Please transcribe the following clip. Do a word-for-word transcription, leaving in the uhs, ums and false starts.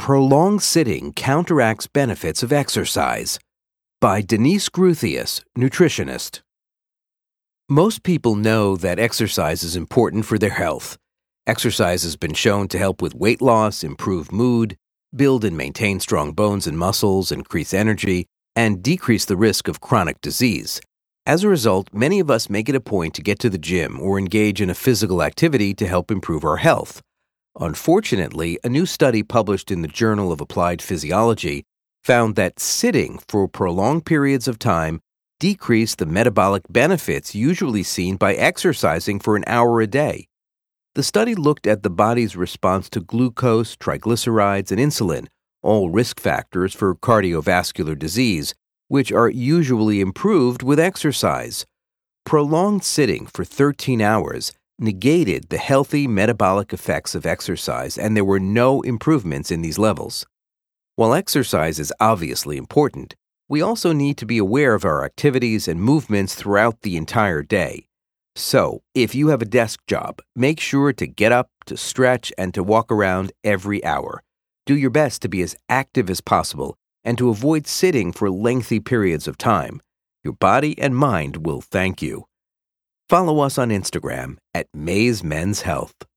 Prolonged Sitting Counteracts Benefits of Exercise by Denise Gruthius, nutritionist. Most people know that exercise is important for their health. Exercise has been shown to help with weight loss, improve mood, build and maintain strong bones and muscles, increase energy, and decrease the risk of chronic disease. As a result, many of us make it a point to get to the gym or engage in a physical activity to help improve our health. Unfortunately, a new study published in the Journal of Applied Physiology found that sitting for prolonged periods of time decreased the metabolic benefits usually seen by exercising for an hour a day. The study looked at the body's response to glucose, triglycerides, and insulin, all risk factors for cardiovascular disease, which are usually improved with exercise. Prolonged sitting for thirteen hours negated the healthy metabolic effects of exercise, and there were no improvements in these levels. While exercise is obviously important, we also need to be aware of our activities and movements throughout the entire day. So, if you have a desk job, make sure to get up, to stretch, and to walk around every hour. Do your best to be as active as possible and to avoid sitting for lengthy periods of time. Your body and mind will thank you. Follow us on Instagram at Mays Men's Health.